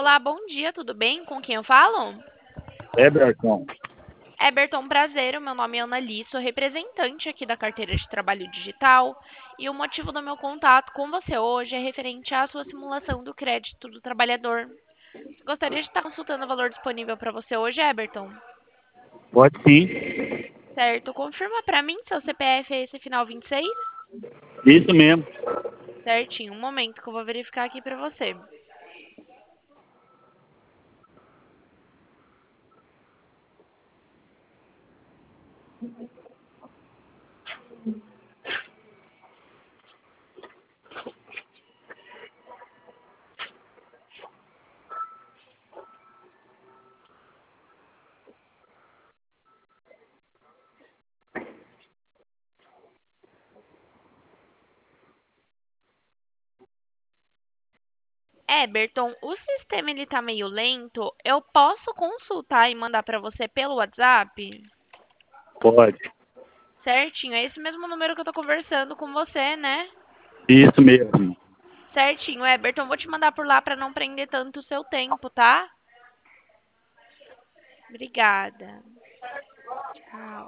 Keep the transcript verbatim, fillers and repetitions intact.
Olá, bom dia, tudo bem? Com quem eu falo? Eberton, Eberton, prazer, o meu nome é Annali, sou representante aqui da carteira de trabalho digital e o motivo do meu contato com você hoje é referente à sua simulação do crédito do trabalhador. Você gostaria de estar consultando o valor disponível para você hoje, Eberton? pode sim. Certo, confirma para mim seu C P F é esse final vinte e seis? Isso mesmo. Certinho, um momento que eu vou verificar aqui para você. Eberton, o sistema ele tá meio lento. Eu posso consultar e mandar para você pelo WhatsApp? Pode. Certinho, é esse mesmo número que eu tô conversando com você, né? Isso mesmo. Certinho, Eberton, vou te mandar por lá para não prender tanto o seu tempo, tá? Obrigada. Tchau.